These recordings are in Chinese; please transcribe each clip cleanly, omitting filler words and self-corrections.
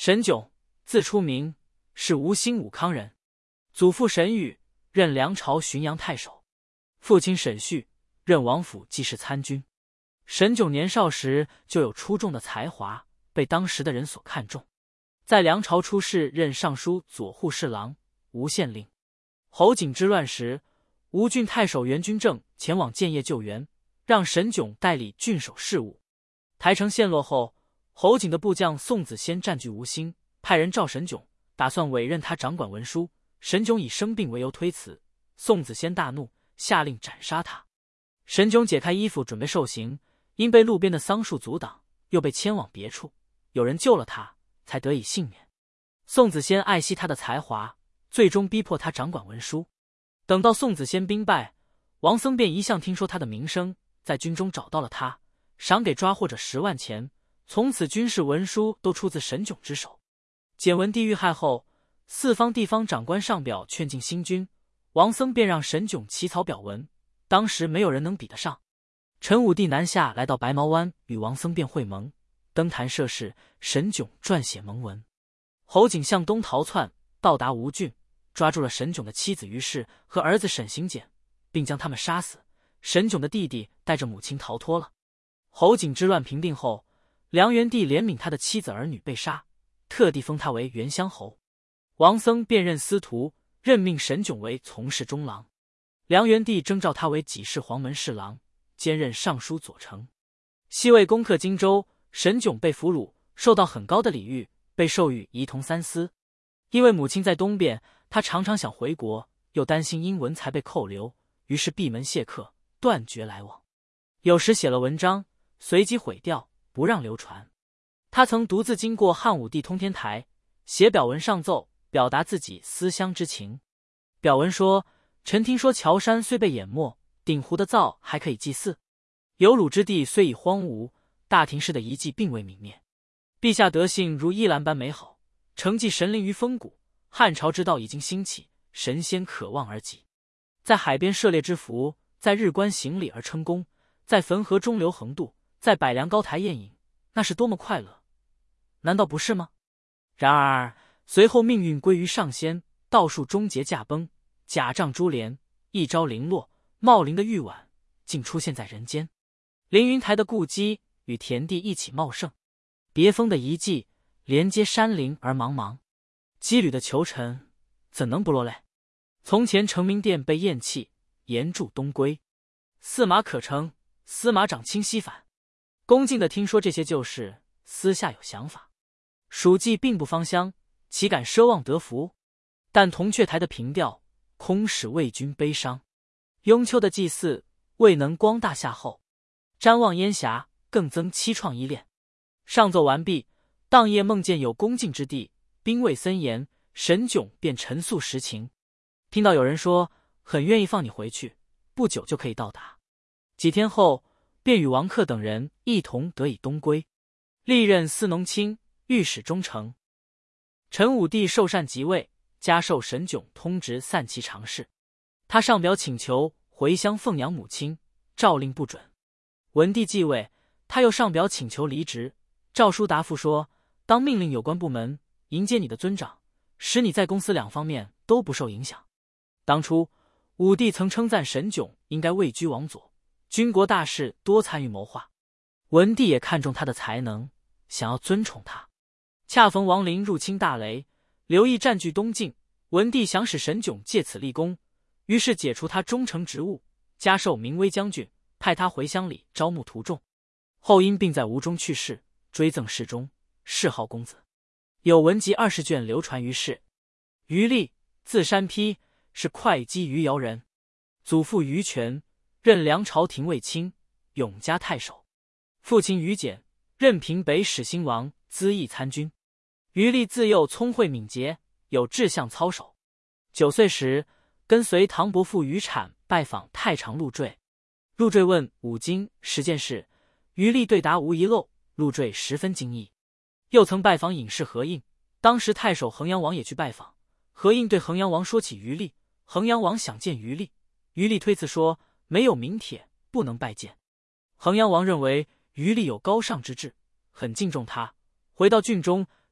沈炯，字初明，是吴兴武康人，祖父沈宇，任梁朝浔阳太守，父亲沈旭，任王府记事参军。沈炯年少时就有出众的才华，被当时的人所看重。在梁朝出仕任尚书左护侍郎、吴县令。侯景之乱时，吴郡太守袁君正前往建业救援，让沈炯代理郡守事务。台城陷落后，侯景的部将宋子仙占据吴兴，派人召沈炯，打算委任他掌管文书。沈炯以生病为由推辞，宋子仙大怒，下令斩杀他。沈炯解开衣服准备受刑，因被路边的桑树阻挡，又被牵往别处，有人救了他，才得以幸免。宋子仙爱惜他的才华，最终逼迫他掌管文书。等到宋子仙兵败，王僧便一向听说他的名声，在军中找到了他，赏给抓获者10万钱，从此军事文书都出自沈炯之手。简文帝遇害后，四方地方长官上表劝进新军，王僧便让沈炯起草表文，当时没有人能比得上。陈武帝南下来到白毛湾，与王僧辩会盟，登坛设事，沈炯撰写盟文。侯景向东逃窜，到达吴郡，抓住了沈炯的妻子于氏和儿子沈行俭，并将他们杀死。沈炯的弟弟带着母亲逃脱了。侯景之乱平定后，梁元帝怜悯他的妻子儿女被杀，特地封他为元乡侯。王僧便任司徒，任命沈炯为从事中郎。梁元帝征召他为给事黄门侍郎，兼任尚书左丞。西魏攻克荆州，沈炯被俘虏，受到很高的礼遇，被授予仪同三司。因为母亲在东边，他常常想回国，又担心因文才被扣留，于是闭门谢客，断绝来往。有时写了文章，随即毁掉，不让流传。他曾独自经过汉武帝通天台，写表文上奏，表达自己思乡之情。表文说：臣听说乔山虽被淹没，鼎湖的灶还可以祭祀。有鲁之地虽已荒芜，大庭氏的遗迹并未泯灭。陛下德性如依兰般美好，承继神灵于风骨，汉朝之道已经兴起，神仙可望而极。在海边涉猎之福，在日观行礼而称功，在汾河中流横渡，在百梁高台宴饮，那是多么快乐，难道不是吗？然而随后命运归于上仙，道术终结驾崩，假仗珠帘，一朝零落，茂林的玉碗竟出现在人间。凌云台的故基与田地一起茂盛，别峰的遗迹连接山林而茫茫，羁旅的囚臣怎能不落泪？从前成明殿被厌弃，严筑东归，驷马可乘，司马长清西返。恭敬地听说这些旧事，私下有想法。蜀稷并不芳香，岂敢奢望得福？但铜雀台的凭吊空使魏军悲伤，雍丘的祭祀未能光大夏后，瞻望烟霞更增凄怆依恋。上奏完毕，当夜梦见有恭敬之地，兵卫森严，沈炯便陈诉实情。听到有人说很愿意放你回去，不久就可以到达。几天后，便与王克等人一同得以东归，历任司农卿、御史中丞。陈武帝受禅即位，加授沈炯通直散骑常侍。他上表请求回乡奉养母亲，诏令不准。文帝继位，他又上表请求离职，诏书答复说：当命令有关部门迎接你的尊长，使你在公司两方面都不受影响。当初武帝曾称赞沈炯应该位居王佐，军国大事多参与谋划。文帝也看中他的才能，想要尊宠他。恰逢王陵入侵大雷，刘毅占据东境，文帝想使沈炯借此立功，于是解除他中丞职务，加授明威将军，派他回乡里招募徒众。后因病在吴中去世，追赠侍中，谥号公子。有文集20卷流传于世。于立，字山丕，是会稽余姚人，祖父于权，任梁朝廷卫卿、永嘉太守；父亲于简，任平北始兴王资议参军。于立自幼聪慧敏捷，有志向操守。9岁时，跟随唐伯父于产拜访太常陆坠。陆坠问五经10件事，于立对答无遗漏，陆坠十分惊异。又曾拜访隐士何应，当时太守衡阳王也去拜访，何应对衡阳王说起于立，衡阳王想见于立，于立推辞说没有名帖，不能拜见。衡阳王认为于立有高尚之志，很敬重他，回到郡中，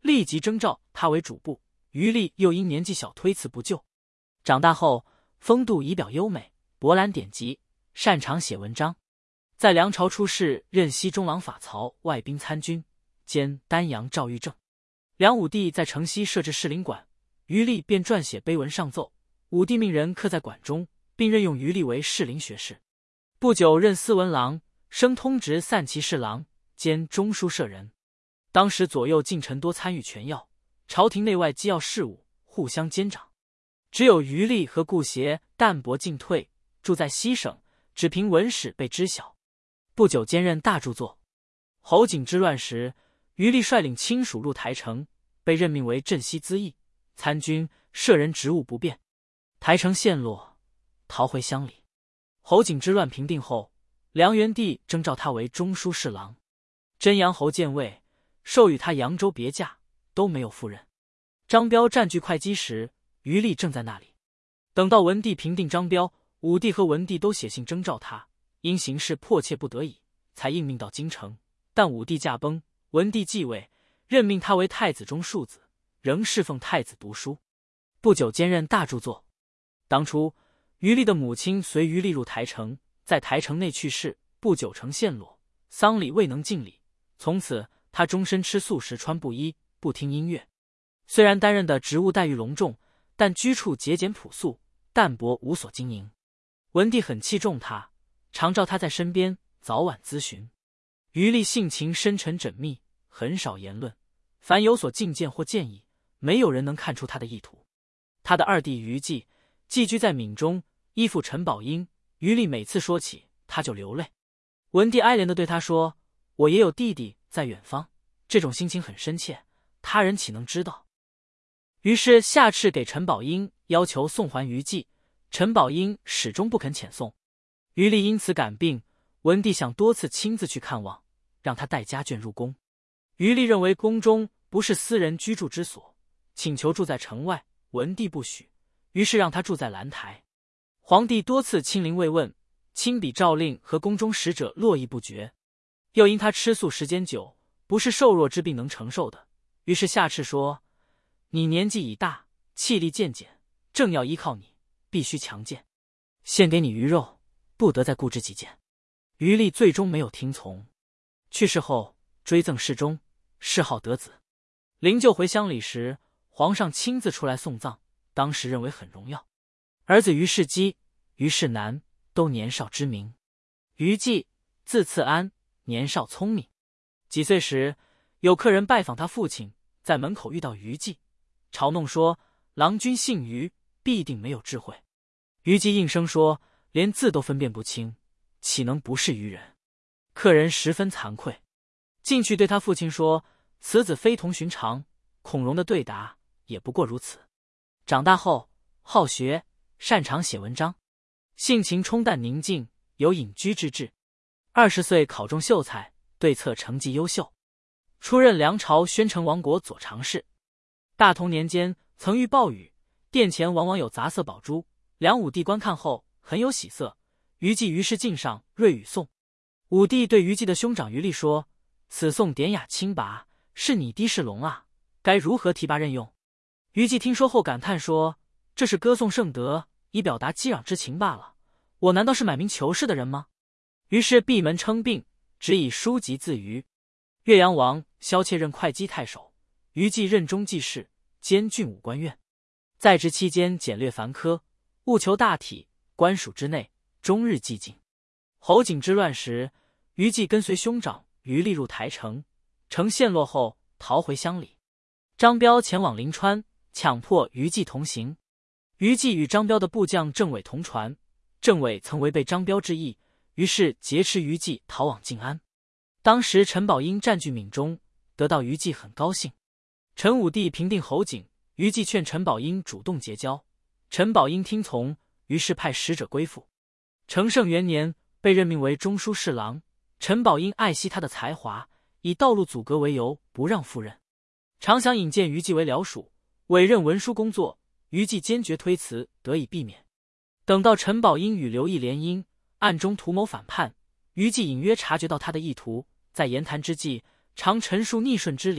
立即征召他为主簿。余力又因年纪小推辞不就。长大后，风度仪表优美，博览典籍，擅长写文章。在梁朝出仕任西中郎法曹外兵参军，兼丹阳赵御正。梁武帝在城西设置士林馆，余力便撰写碑文上奏，武帝命人刻在馆中，并任用余力为士林学士。不久任司文郎，升通直散骑侍郎，兼中书舍人。当时左右近臣多参与权要，朝廷内外机要事务互相监掌。只有余力和顾协淡泊进退，住在西省，只凭文史被知晓。不久兼任大著作。侯景之乱时，余力率领亲属入台城，被任命为镇西资议、参军，舍人职务不变。台城陷落，逃回乡里。侯景之乱平定后，梁元帝征召他为中书侍郎。真阳侯建位，授予他扬州别驾，都没有赴任。张彪占据会稽时，余力正在那里。等到文帝平定张彪，武帝和文帝都写信征召他，因形势迫切不得已，才应命到京城。但武帝驾崩，文帝继位，任命他为太子中庶子，仍侍奉太子读书。不久兼任大著作。当初余力的母亲随余力入台城，在台城内去世，不久城陷落，丧礼未能尽礼。从此他终身吃素食，穿布衣，不听音乐。虽然担任的职务待遇隆重，但居处节俭朴素，淡泊无所经营。文帝很器重他，常召他在身边，早晚咨询。余力性情深沉缜密，很少言论，凡有所进谏或建议，没有人能看出他的意图。他的二弟余忌寄居在闽中，依附陈宝英，余力每次说起他就流泪。文帝哀怜地对他说：“我也有弟弟在远方，这种心情很深切，他人岂能知道？”于是下敕给陈宝英，要求送还余忌。陈宝英始终不肯遣送，余力因此感病。文帝想多次亲自去看望，让他带家眷入宫。余力认为宫中不是私人居住之所，请求住在城外，文帝不许，于是让他住在兰台。皇帝多次亲临慰问，亲笔诏令和宫中使者络绎不绝。又因他吃素时间久，不是瘦弱之病能承受的，于是下敕说：“你年纪已大，气力渐减，正要依靠你，必须强健。献给你鱼肉，不得再固执己见。”余力最终没有听从。去世后追赠侍中，谥号德子。灵柩回乡里时，皇上亲自出来送葬，当时认为很荣耀。儿子余世基、余世南都年少知名。余忌字次安，年少聪明。几岁时，有客人拜访他父亲，在门口遇到余忌，嘲弄说：“郎君姓余，必定没有智慧。”余忌应声说：“连字都分辨不清，岂能不是愚人？”客人十分惭愧，进去对他父亲说：“此子非同寻常，孔融的对答也不过如此。”长大后好学，擅长写文章，性情冲淡宁静，有隐居之志。20岁考中秀才，对策成绩优秀，出任梁朝宣城王国左常侍。大同年间曾遇暴雨，殿前往往有杂色宝珠，梁武帝观看后很有喜色。余忌于是敬上瑞语颂。武帝对余忌的兄长余力说：“此颂典雅清拔，是你的士龙啊，该如何提拔任用？”余忌听说后感叹说：“这是歌颂圣德，以表达激攘之情罢了。我难道是买名求是的人吗？”于是闭门称病，只以书籍自娱。岳阳王萧切任会稽太守，余忌任中记事，兼郡武官院。在职期间简略繁苛，务求大体，官署之内终日寂静。侯景之乱时，余忌跟随兄长余力入台城，城陷落后逃回乡里。张彪前往临川，强迫余忌同行。余忌与张彪的部将郑伟同船，郑伟曾违背张彪之意，于是劫持余忌逃往晋安。当时陈宝英占据闽中，得到余忌很高兴。陈武帝平定侯景，余忌劝陈宝英主动结交，陈宝英听从，于是派使者归附。成圣元年被任命为中书侍郎，陈宝英爱惜他的才华，以道路阻隔为由不让赴任，常想引荐余忌为僚属，委任文书工作，余忌坚决推辞，得以避免。等到陈宝英与刘毅联姻，暗中图谋反叛，余忌隐约察觉到他的意图，在言谈之际，常陈述逆顺之理，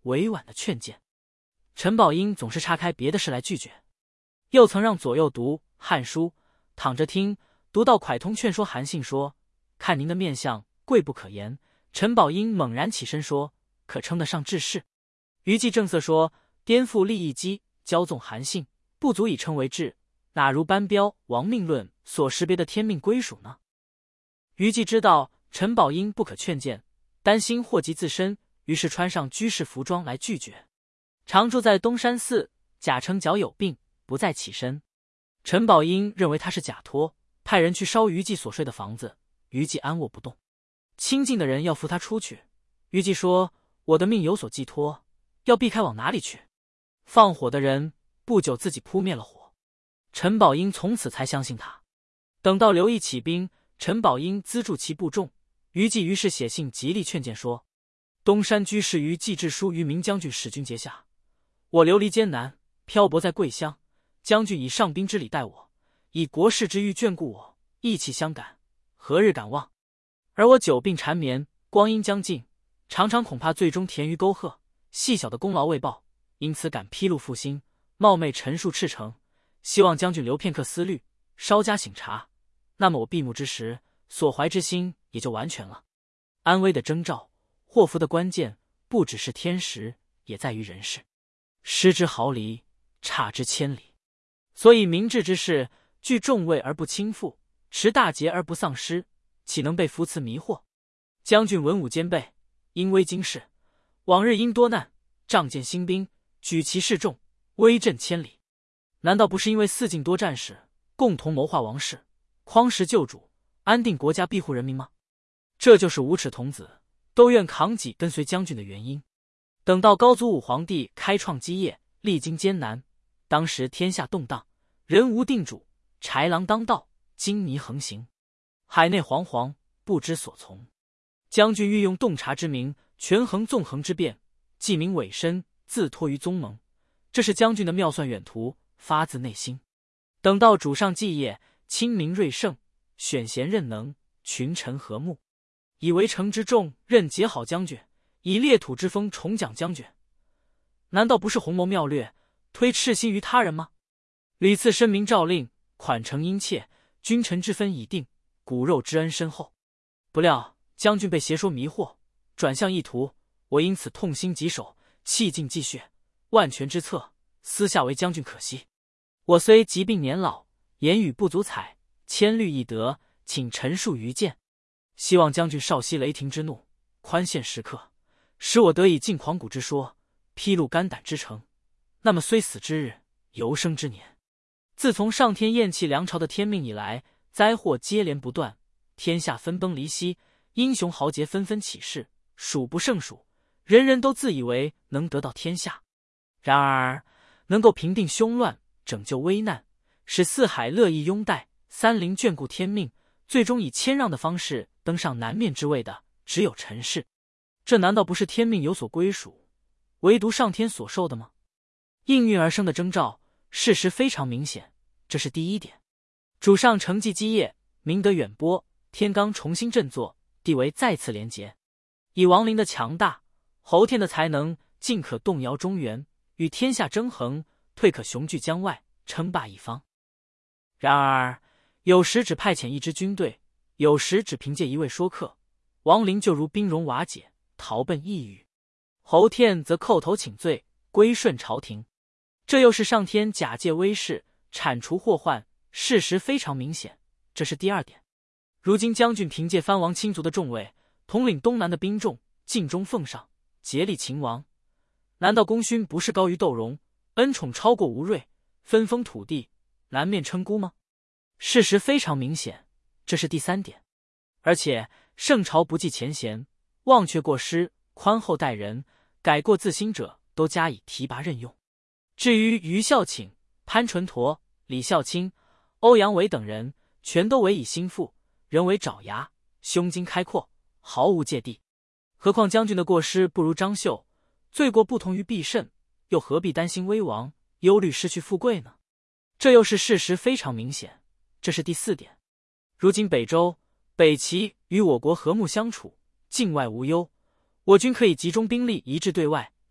委婉的劝谏。陈宝英总是岔开别的事来拒绝，又曾让左右读《汉书》，躺着听，读到蒯通劝说韩信说：“看您的面相，贵不可言。”陈宝英猛然起身说：“可称得上治世。”于季正色说：“颠覆利益机，骄纵韩信，不足以称为治，哪如班彪亡命论所识别的天命归属呢？”于季知道陈宝英不可劝谏，担心祸及自身，于是穿上居士服装来拒绝。常住在东山寺，假称脚有病，不再起身。陈宝英认为他是假托，派人去烧于季所睡的房子，于季安卧不动。亲近的人要扶他出去，于季说：“我的命有所寄托，要避开往哪里去？”放火的人不久自己扑灭了火，陈宝英从此才相信他。等到刘毅起兵，陈宝英资助其部众，于季于是写信极力劝谏说：“东山居士于季致书于明将军使君节下，我流离艰难，漂泊在贵乡，将军以上宾之礼待我，以国事之欲眷顾我，意气相感，何日敢忘？而我久病缠绵，光阴将尽，常常恐怕最终填于沟壑，细小的功劳未报，因此敢披露负心，冒昧陈述赤诚，希望将军留片刻思虑，稍加省察，那么我闭目之时，所怀之心也就完全了。安危的征兆，祸福的关键，不只是天时，也在于人事。失之毫厘，差之千里。所以明智之士，据重位而不轻负，持大节而不丧失，岂能被浮词迷惑？将军文武兼备，因危经世，往日因多难，仗剑兴兵，举旗示众，威震千里。难道不是因为四境多战士，共同谋划王室，匡时救主，安定国家，庇护人民吗？这就是无耻童子都愿扛戟跟随将军的原因。等到高祖武皇帝开创基业，历经艰难，当时天下动荡，人无定主，豺狼当道，金泥横行，海内惶惶，不知所从。将军欲用洞察之名，权衡纵横之变，既明委身，自托于宗盟，这是将军的妙算远图，发自内心。等到主上继业，亲民锐盛，选贤任能，群臣和睦，以围城之众任节好将军，以裂土之风重奖将军，难道不是鸿谋妙略，推赤心于他人吗？屡次申明诏令，款诚殷切，君臣之分已定，骨肉之恩深厚。不料将军被邪说迷惑，转向意图，我因此痛心疾首，气尽继血，万全之策，私下为将军可惜。我虽疾病年老，言语不足采，千虑易得，请陈述愚见，希望将军少息雷霆之怒，宽限时刻，使我得以尽狂骨之说，披露肝胆之诚。那么虽死之日，犹生之年。自从上天厌弃梁朝的天命以来，灾祸接连不断，天下分崩离析，英雄豪杰纷纷起事，数不胜数，人人都自以为能得到天下。然而能够平定凶乱，拯救危难，使四海乐意拥戴，三陵眷顾天命，最终以谦让的方式登上南面之位的，只有陈氏。这难道不是天命有所归属，唯独上天所授的吗？应运而生的征兆，事实非常明显，这是第一点。主上承继基业，明德远播，天罡重新振作，地位再次连结。以王陵的强大，侯天的才能，尽可动摇中原，与天下争衡，退可雄踞江外，称霸一方。然而有时只派遣一支军队，有时只凭借一位说客，王陵就如兵戎瓦解，逃奔异域；侯天则叩头请罪，归顺朝廷。这又是上天假借威势，铲除祸患，事实非常明显，这是第二点。如今将军凭借藩王亲族的重位，统领东南的兵众，尽忠奉上，竭力勤王，难道功勋不是高于窦融，恩宠超过吴芮，分封土地，南面称孤吗？事实非常明显，这是第三点。而且圣朝不计前嫌，忘却过失，宽厚待人，改过自新者都加以提拔任用。至于于孝请、潘纯陀、李孝清、欧阳伟等人，全都委以心腹，人为爪牙，胸襟开阔，毫无芥蒂。何况将军的过失不如张绣，罪过不同于必胜，又何必担心危亡，忧虑失去富贵呢？这又是事实非常明显，这是第四点。如今北周、北齐与我国和睦相处，境外无忧，我军可以集中兵力一致对外，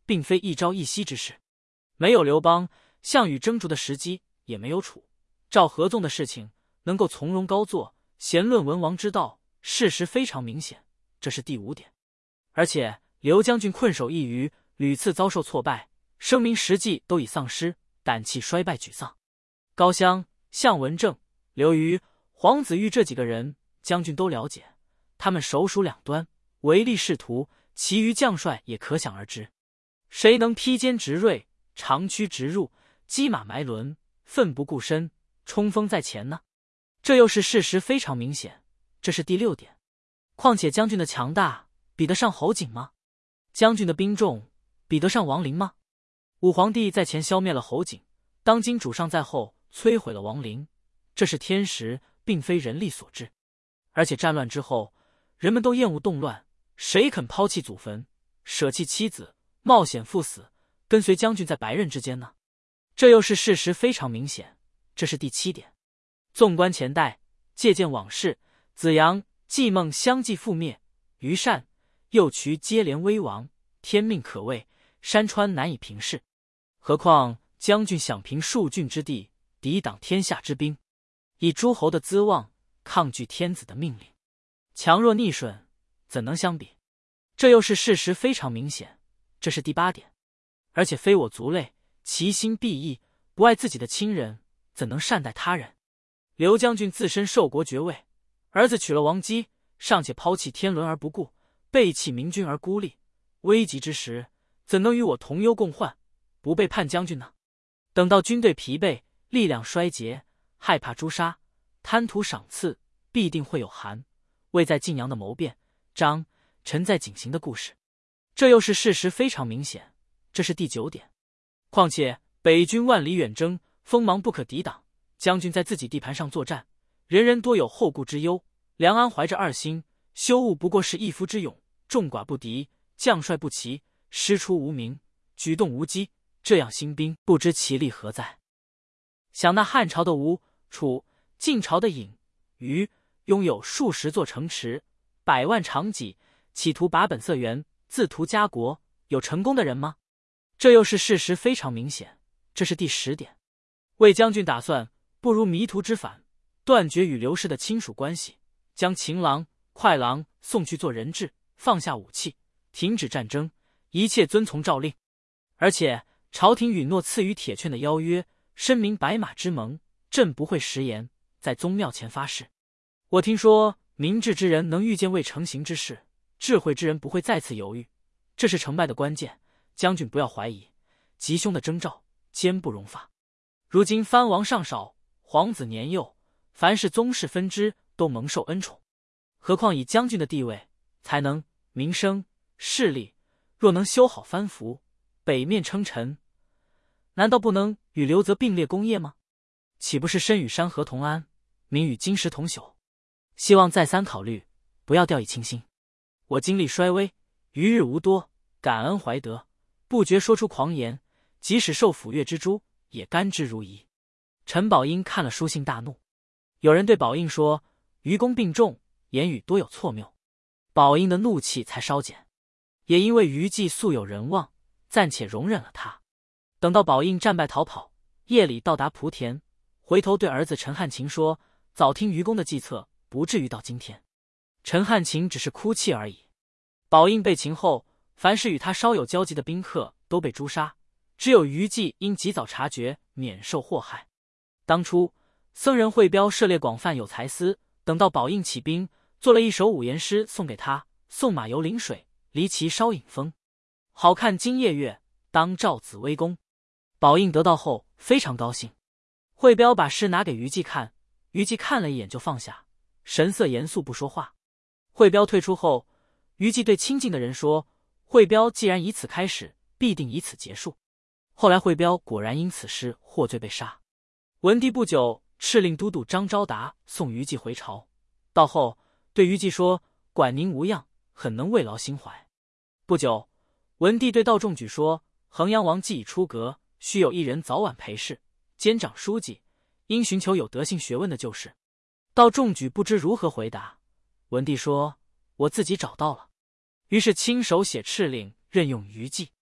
并非一朝一夕之事。没有刘邦，项羽争逐的时机也没有处。赵合纵的事情能够从容高坐，闲论文王之道，事实非常明显，这是第5点。而且刘将军困守一隅，屡次遭受挫败，声名实际都已丧失，胆气衰败沮丧。高襄、项文正、刘虞、黄子玉这几个人，将军都了解，他们手属两端，唯利是图，其余将帅也可想而知。谁能披坚执锐，长驱直入，机马埋轮，奋不顾身，冲锋在前呢？这又是事实非常明显，这是第6点。况且将军的强大比得上侯景吗？将军的兵众比得上王陵吗？武皇帝在前消灭了侯景，当今主上在后摧毁了王陵，这是天时，并非人力所致。而且战乱之后，人们都厌恶动乱，谁肯抛弃祖坟，舍弃妻子，冒险赴死，跟随将军在白刃之间呢？这又是事实非常明显，这是第7点。纵观前代，借鉴往事，子阳、季孟相继覆灭，虞善、右渠接连危亡，天命可畏，山川难以平视。何况将军想凭数郡之地，抵挡天下之兵，以诸侯的资望抗拒天子的命令，强弱逆顺，怎能相比？这又是事实非常明显，这是第8点。而且非我族类，其心必异，不爱自己的亲人，怎能善待他人？刘将军自身受国爵位，儿子娶了王姬，尚且抛弃天伦而不顾，背弃明君而孤立，危急之时，怎能与我同忧共患，不背叛将军呢？等到军队疲惫，力量衰竭，害怕诛杀，贪图赏赐，必定会有韩、魏在晋阳的谋变，张、陈在景行的故事。这又是事实非常明显，这是第9点。况且北军万里远征，锋芒不可抵挡，将军在自己地盘上作战，人人多有后顾之忧。梁安怀着2心，休务不过是一夫之勇，众寡不敌，将帅不齐，师出无名，举动无机，这样兴兵，不知其力何在。想那汉朝的吴、楚，晋朝的郢、虞，拥有数十座城池，100万长戟，企图把本色源，自图家国，有成功的人吗？这又是事实非常明显，这是第10点。魏将军打算不如迷途知返，断绝与刘氏的亲属关系，将秦郎、快郎送去做人质，放下武器，停止战争，一切遵从诏令。而且朝廷允诺赐予铁券的邀约，申明白马之盟，朕不会食言，在宗庙前发誓。我听说明智之人能预见未成行之事，智慧之人不会再次犹豫，这是成败的关键，将军不要怀疑，吉凶的征兆坚不容发。如今藩王尚少，皇子年幼，凡是宗室分支都蒙受恩宠，何况以将军的地位、才能、名声、势力，若能修好藩服，北面称臣，难道不能与刘泽并列功业吗？岂不是身与山河同安，名与金石同朽？希望再三考虑，不要掉以轻心。我精力衰微，余日无多，感恩怀德，不觉说出狂言，即使受抚越之诛，也甘之如饴。陈宝英看了书信大怒，有人对宝应说，愚公病重，言语多有错谬。宝应的怒气才稍减，也因为虞姬素有人望，暂且容忍了他。等到宝应战败逃跑，夜里到达莆田，回头对儿子陈汉卿说，早听愚公的计策，不至于到今天。陈汉卿只是哭泣而已。宝应被擒后，凡是与他稍有交集的宾客都被诛杀，只有虞姬因及早察觉，免受祸害。当初僧人慧标涉猎广泛，有才思，等到宝应起兵，做了一首五言诗送给他，送马游临水，离其稍引风，好看今夜月，当照紫微宫。宝应得到后非常高兴，慧标把诗拿给虞姬看，虞姬看了一眼就放下，神色严肃不说话。慧标退出后，虞姬对亲近的人说，慧标既然以此开始，必定以此结束。后来慧标果然因此诗获罪被杀。文帝不久敕令都督张昭达送虞姬回朝，到后对虞姬说，管宁无恙，很能慰劳心怀。不久，文帝对道仲举说，衡阳王既已出阁，须有一人早晚陪侍，兼掌书记，应寻求有德性学问的旧士。道仲举不知如何回答，文帝说，我自己找到了，于是亲手写敕令任用虞姬。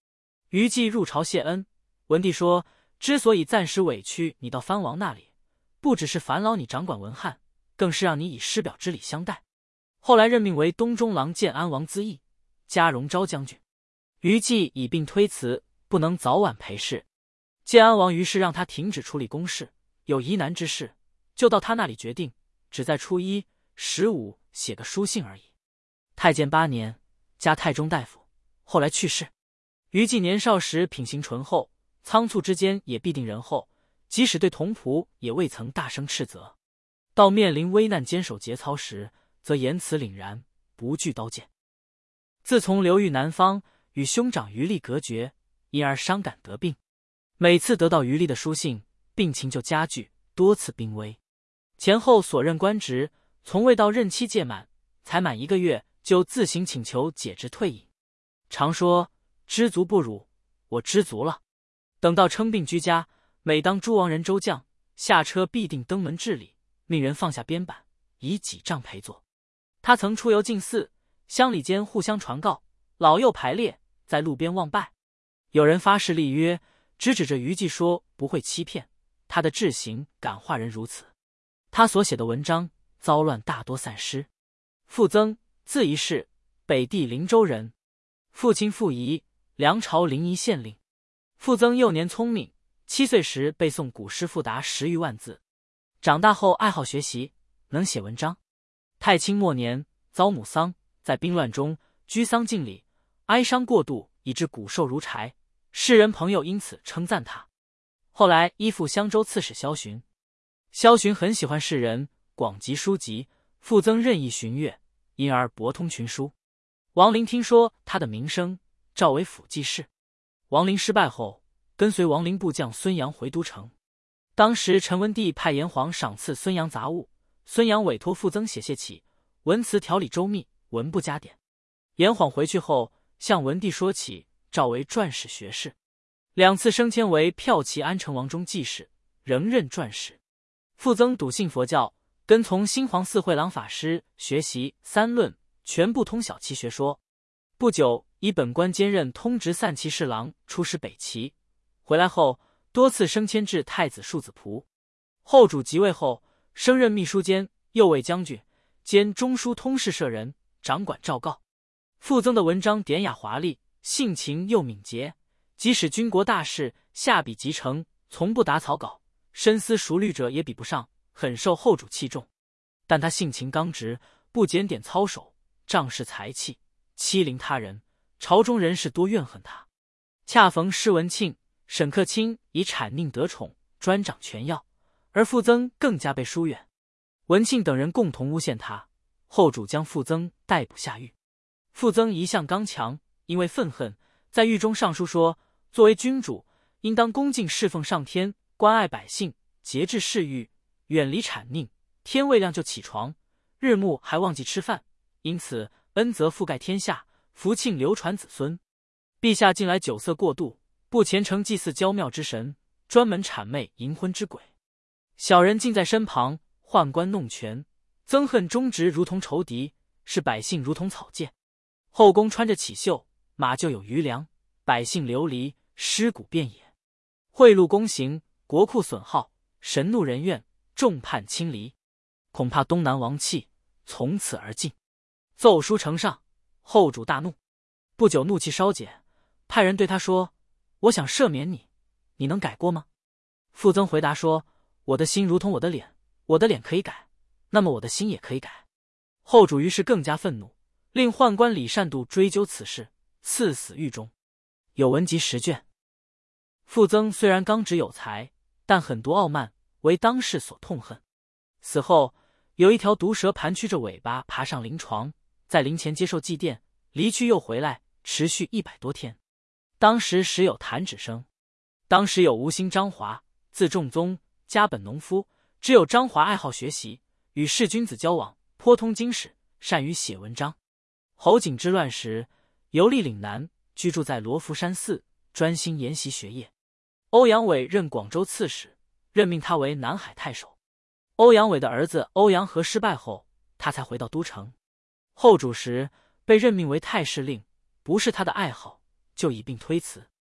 于季入朝谢恩，文帝说，之所以暂时委屈你到藩王那里，不只是烦劳你掌管文翰，更是让你以师表之礼相待。后来任命为东中郎建安王资义，加荣昭将军。于季以病推辞，不能早晚陪侍。建安王于是让他停止处理公事，有疑难之事就到他那里决定，只在初一、15写个书信而已。太建8年，加太中大夫，后来去世。于季年少时品行醇厚，仓促之间也必定仁厚，即使对童仆也未曾大声斥责。到面临危难坚守节操时，则言辞凛然，不惧刀剑。自从流寓南方，与兄长于力隔绝，因而伤感得病。每次得到于力的书信，病情就加剧，多次病危。前后所任官职，从未到任期届满，才满1个月，就自行请求解职退隐，常说知足不辱，我知足了。等到称病居家，每当诸王人周将下车，必定登门致礼，命人放下鞭板，以几杖陪坐。他曾出游进寺，乡里间互相传告，老幼排列在路边望拜。有人发誓立约，只指着于季说不会欺骗，他的志行感化人如此。他所写的文章遭乱大多散失。傅曾，字仪氏，北地灵州人，父亲傅仪，梁朝临沂县令。傅曾幼年聪明，7岁时背诵古诗赋达10余万字，长大后爱好学习，能写文章。太清末年遭母丧，在兵乱中居丧尽礼，哀伤过度，以致骨瘦如柴，世人朋友因此称赞他。后来依附襄州刺史萧循，萧循很喜欢世人，广集书籍，傅曾任意巡阅，因而博通群书。王陵听说他的名声，召为辅记事。王陵失败后，跟随王陵部将孙阳回都城。当时陈文帝派炎黄赏赐孙阳杂物，孙阳委托傅曾写谢启，文辞条理周密，文不加点。炎黄回去后，向文帝说起，召为传史学士，2次升迁为骠骑安成王中记事，仍任传史。傅曾笃信佛教，跟从新皇寺慧朗法师学习三论，全部通晓其学说。不久，以本官兼任通直散骑侍郎，出使北齐。回来后，多次升迁至太子庶子仆。后主即位后，升任秘书监、右卫将军，兼中书通事舍人，掌管诏告。傅曾的文章典雅华丽，性情又敏捷，即使军国大事下笔即成，从不打草稿，深思熟虑者也比不上，很受后主器重。但他性情刚直，不检点操守，仗势财气，欺凌他人，朝中人士多怨恨他。恰逢施文庆、沈克清以谄佞得宠，专掌权要，而傅曾更加被疏远。文庆等人共同诬陷他，后主将傅曾逮捕下狱。傅曾一向刚强，因为愤恨，在狱中上书说，作为君主，应当恭敬侍奉上天，关爱百姓，节制嗜欲，远离谄佞。天未亮就起床，日暮还忘记吃饭，因此恩泽覆盖天下，福庆流传子孙。陛下近来酒色过度，不虔诚祭祀娇妙之神，专门谄媚淫昏之鬼。小人竟在身旁，宦官弄权，憎恨忠直如同仇敌，视百姓如同草芥。后宫穿着绮绣，马厩有余粮，百姓流离，尸骨遍野。贿赂公行，国库损耗，神怒人怨，众叛亲离。恐怕东南王气从此而尽。奏书呈上，后主大怒，不久怒气稍减，派人对他说，我想赦免你，你能改过吗？傅曾回答说，我的心如同我的脸，我的脸可以改，那么我的心也可以改。后主于是更加愤怒，令宦官李善度追究此事，赐死狱中。有文集10卷。傅曾虽然刚直有才，但狠毒傲慢，为当世所痛恨。死后，有一条毒蛇盘曲着尾巴爬上灵床，在灵前接受祭奠，离去又回来，持续100多天。当时时有弹指声。当时有吴兴张华，字仲宗，家本农夫，只有张华爱好学习，与士君子交往，颇通经史，善于写文章。侯景之乱时，游历岭南，居住在罗浮山寺，专心研习学业。欧阳伟任广州刺史，任命他为南海太守。欧阳伟的儿子欧阳和失败后，他才回到都城。后主时被任命为太师令，不是他的爱好，就以病推辞。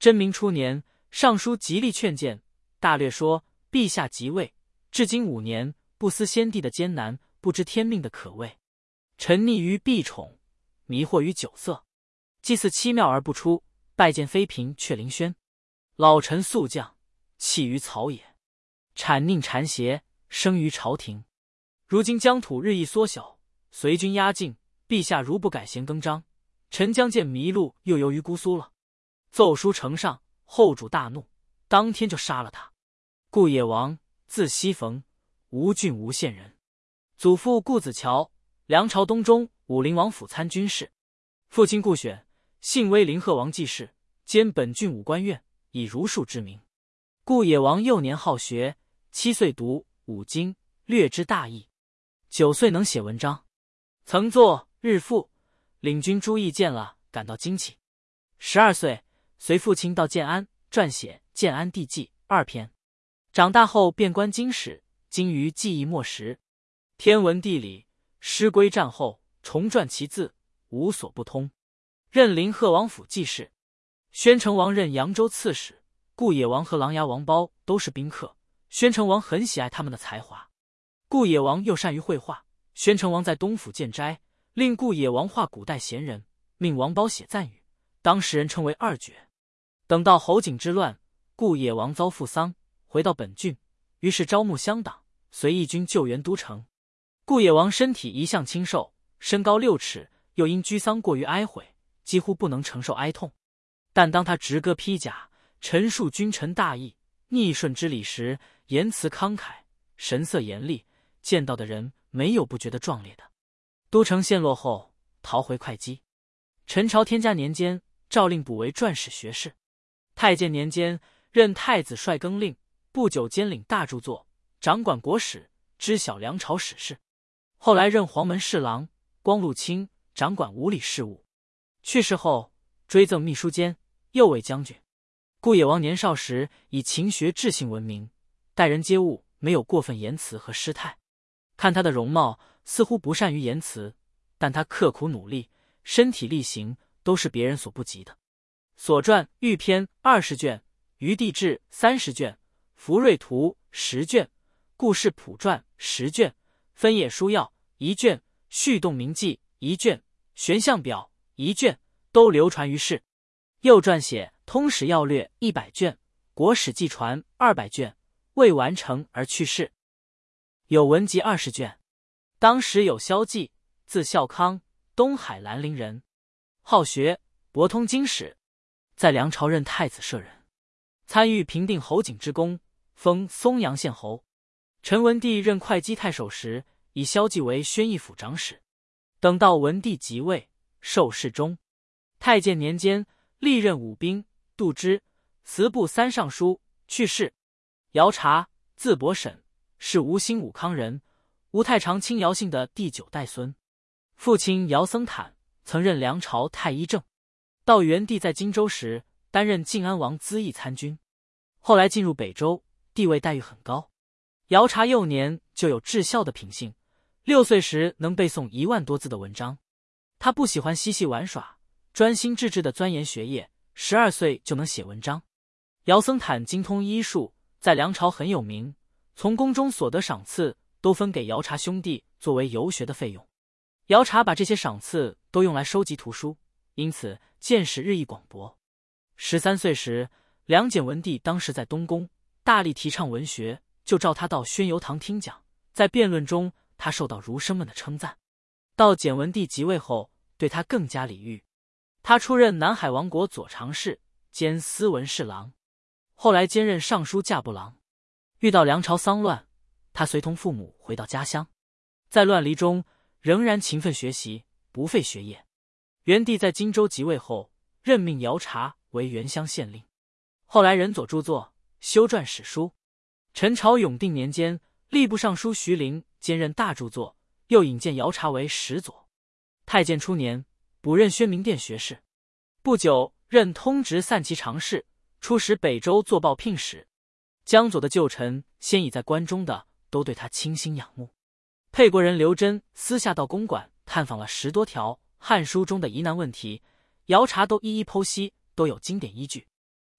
真明初年，尚书极力劝谏，大略说：陛下即位，至今5年，不思先帝的艰难，不知天命的可畏。臣溺于避宠，迷惑于酒色，祭祀七庙而不出，拜见妃嫔却凌轩。老臣宿将，弃于草野，谄佞谗邪，生于朝廷。如今疆土日益缩小，随军压境，陛下如不改弦更张，臣将见麋鹿又游于姑苏了。奏书呈上，后主大怒，当天就杀了他。顾野王，字西逢，吴郡吴县人，祖父顾子乔，梁朝东中武陵王府参军事，父亲顾选，姓威，临贺王继室，兼本郡武官院，以儒术知名。顾野王幼年好学，7岁读五经，略知大义，9岁能写文章，曾作《日赋》，领军朱毅见了，感到惊奇。12岁，随父亲到建安，撰写《建安帝纪》2篇。长大后便官经史，精于记忆墨识，天文地理，诗归战后，重撰其字，无所不通。任临贺王府记事，宣城王任扬州刺史。顾野王和琅琊王褒都是宾客，宣城王很喜爱他们的才华。顾野王又善于绘画，宣城王在东府建斋，令顾野王画古代贤人，命王褒写赞语，当时人称为2绝。等到侯景之乱，顾野王遭父丧，回到本郡，于是招募乡党，随义军救援都城。顾野王身体一向清瘦，身高6尺，又因居丧过于哀悔，几乎不能承受哀痛。但当他执戈披甲，陈述君臣大义、逆顺之理时，言辞慷慨，神色严厉，见到的人没有不觉得壮烈的。都城陷落后，逃回会稽。陈朝天嘉年间，诏令补为传史学士。太监年间，任太子率更令，不久兼领大著作，掌管国史，知晓梁朝史事。后来任黄门侍郎、光禄卿，掌管五礼事务。去世后，追赠秘书监，右卫将军。顾野王年少时以勤学智性闻名，待人接物没有过分言辞和失态。看他的容貌，似乎不善于言辞，但他刻苦努力，身体力行都是别人所不及的。所传《御篇》20卷，《余地志》30卷，《福瑞图》10卷，《顾氏谱传》10卷，《分野书要》1卷，《续动名记》1卷，《玄象表》1卷，都流传于世。又撰写《通史要略》100卷，《国史纪传》200卷，未完成而去世。有文集20卷。当时有萧纪，字孝康，东海兰陵人，好学，博通经史，在梁朝任太子舍人，参与平定侯景之功，封松阳县侯。陈文帝任会稽太守时，以萧纪为宣义府长史。等到文帝即位，授侍中。太监年间，历任武兵、度支、祠部3尚书，去世。姚察，字伯审，是吴兴武康人，吴太常卿姚姓的第9代孙。父亲姚僧坦曾任梁朝太医正。到元帝在荆州时，担任晋安王资议参军，后来进入北周，地位待遇很高。姚察幼年就有至孝的品性，6岁时能背诵1万多字的文章。他不喜欢嬉戏玩耍，专心致志地钻研学业，12岁就能写文章。姚僧坦精通医术，在梁朝很有名，从宫中所得赏赐都分给姚察兄弟作为游学的费用。姚察把这些赏赐都用来收集图书，因此见识日益广博。13岁时，梁简文帝当时在东宫，大力提倡文学，就召他到宣游堂听讲。在辩论中，他受到儒生们的称赞。到简文帝即位后，对他更加礼遇。他出任南海王国左常侍，兼司文侍郎，后来兼任尚书驾部郎。遇到梁朝丧乱，他随同父母回到家乡，在乱离中仍然勤奋学习，不废学业。元帝在荆州即位后，任命姚察为原乡县令。后来仁佐著作，修撰史书。陈朝永定年间，吏部尚书徐陵兼任大著作，又引荐姚察为史佐。太建初年，补任宣明殿学士。不久，任通直散骑常侍，出使北周做报聘使。江左的旧臣，先已在关中的，都对他倾心仰慕。沛国人刘桢私下到公馆探访了10多条《汉书》中的疑难问题，姚察都一一剖析，都有经典依据。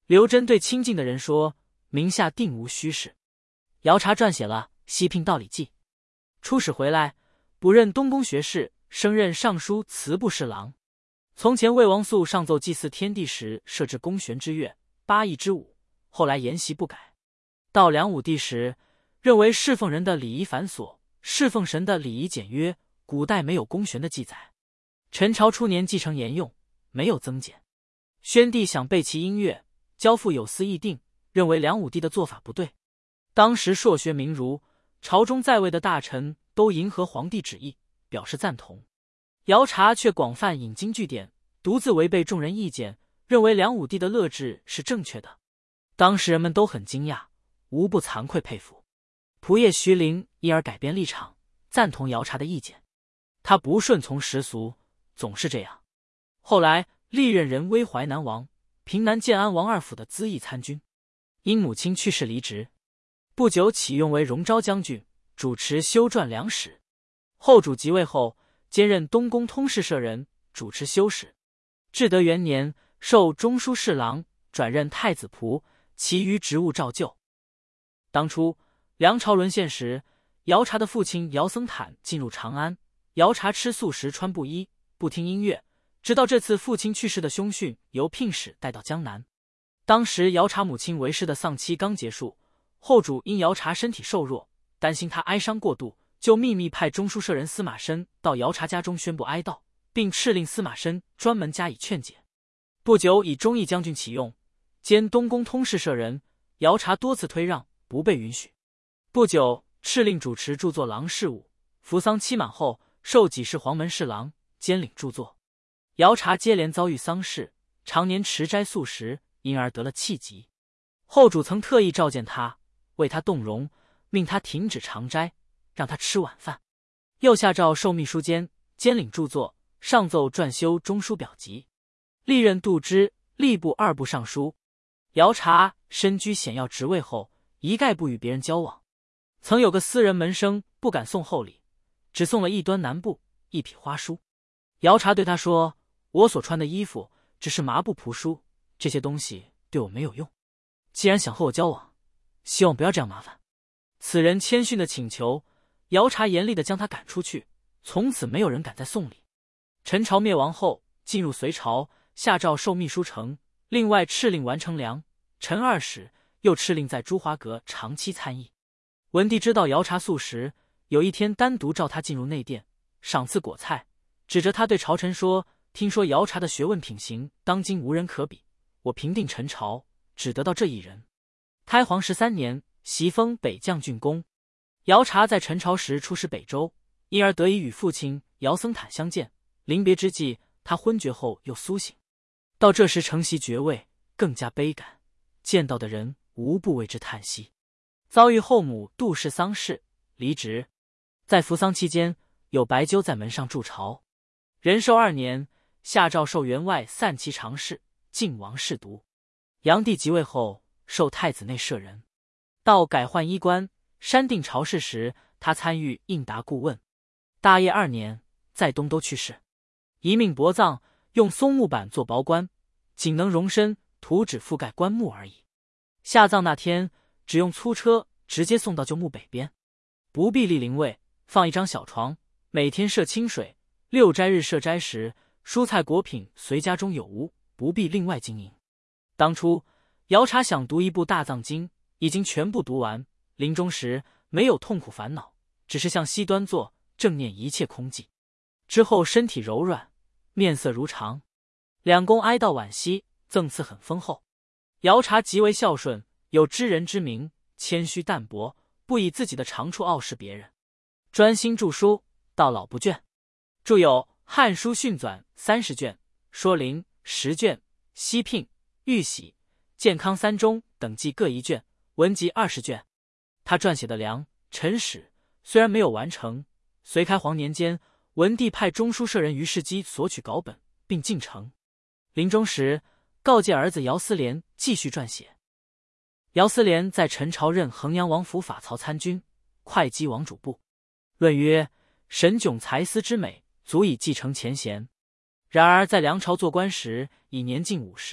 刘桢对亲近的人说：“名下定无虚事。”姚察撰写了《西聘道理记》。出使回来，补任东宫学士，升任尚书祠部侍郎。从前魏王肃上奏祭祀天地时，设置公玄之乐，8佾之舞，后来沿袭不改。到梁武帝时，认为侍奉人的礼仪繁琐，侍奉神的礼仪简约，古代没有公玄的记载。陈朝初年继承沿用，没有增减。宣帝想备其音乐，交付有司议定，认为梁武帝的做法不对。当时硕学名儒、朝中在位的大臣都迎合皇帝旨意，表示赞同。姚察却广泛引经据典，独自违背众人意见，认为梁武帝的乐制是正确的。当时人们都很惊讶，无不惭愧佩服。仆射徐陵因而改变立场，赞同姚察的意见。他不顺从时俗，总是这样。后来历任人威淮南王、平南建安王二府的资议参军，因母亲去世离职，不久启用为荣昭将军，主持修撰粮史。后主即位后，兼任东宫通事舍人，主持修史。至德元年，授中书侍郎，转任太子仆，其余职务照旧。当初梁朝沦陷时，姚察的父亲姚僧坦进入长安，姚察吃素食，穿布衣，不听音乐，直到这次父亲去世的凶讯由聘使带到江南。当时姚察母亲为师的丧期刚结束，后主因姚察身体瘦弱，担心他哀伤过度，就秘密派中书舍人司马申到姚察家中宣布哀悼，并敕令司马申专门加以劝解。不久以忠义将军启用，兼东宫通事舍人，姚察多次推让，不被允许。不久敕令主持著作郎事务，服丧期满后，授给事黄门侍郎，兼领著作。姚察接连遭遇丧事，常年持斋素食，因而得了气疾。后主曾特意召见他，为他动容，命他停止长斋，让他吃晚饭。又下诏授秘书监，兼领著作，上奏撰修中书表集。历任度支、吏部2部尚书。姚察身居显要职位后，一概不与别人交往。曾有个私人门生不敢送厚礼，只送了一端南布、一匹花书。姚察对他说：“我所穿的衣服只是麻布仆书，这些东西对我没有用。既然想和我交往，希望不要这样麻烦。”此人谦逊的请求，姚察严厉地将他赶出去，从此没有人敢再送礼。陈朝灭亡后，进入隋朝，下诏授秘书丞，另外敕令完成良、陈二使，又敕令在朱华阁长期参议。文帝知道姚察素食，有一天单独召他进入内殿，赏赐果菜，指着他对朝臣说：“听说姚察的学问品行，当今无人可比。我平定陈朝，只得到这一人。”开皇13年，袭封北将军公。姚察在陈朝时出使北周，因而得以与父亲姚僧坦相见。临别之际，他昏厥后又苏醒。到这时承袭爵位，更加悲感，见到的人无不为之叹息。遭遇后母杜氏丧事，离职。在服丧期间，有白鸠在门上筑巢。仁寿2年，下诏授员外散骑常侍，晋王侍读。炀帝即位后，授太子内舍人。到改换衣冠、删定朝事时，他参与应答顾问。大业2年，在东都去世，一命薄葬，用松木板做薄棺，仅能容身，土只覆盖棺木而已。下葬那天，只用粗车直接送到旧墓北边，不必立灵位，放一张小床，每天设清水，6斋日设斋时，蔬菜果品随家中有无，不必另外经营。当初姚察想读一部大藏经，已经全部读完，临终时没有痛苦烦恼，只是向西端坐，正念一切空寂。之后身体柔软，面色如常。两宫哀悼惋惜，赠赐很丰厚。姚察极为孝顺，有知人之明，谦虚淡泊，不以自己的长处傲视别人，专心著书，到老不倦。著有《汉书训纂》30卷，《说灵》10卷，《西聘》《玉玺》《健康3中》等记各1卷，文集20卷。他撰写的梁、陈史虽然没有完成，隋开皇年间，文帝派中书舍人于世基索取稿本，并进呈。临终时，告诫儿子姚思廉继续撰写。姚思廉在陈朝任衡阳王府法曹参军、会稽王主簿。论曰：神迥才思之美，足以继承前贤。然而在梁朝做官时，已年近50，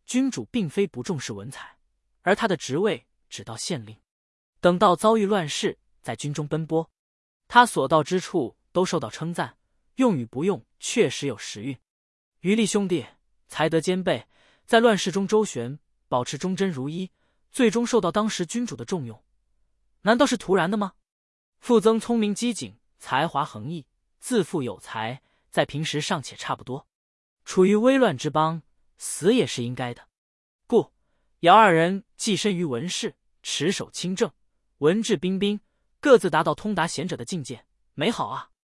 君主并非不重视文采，而他的职位只到县令。等到遭遇乱世，在军中奔波，他所到之处都受到称赞，用与不用确实有时运。余力兄弟才德兼备，在乱世中周旋，保持忠贞如一，最终受到当时君主的重用，难道是徒然的吗？傅增聪明机警，才华横溢，自负有才，在平时尚且差不多，处于危乱之邦，死也是应该的。故姚二人寄身于文士，持守清正，文质彬彬，各自达到通达贤者的境界，美好啊！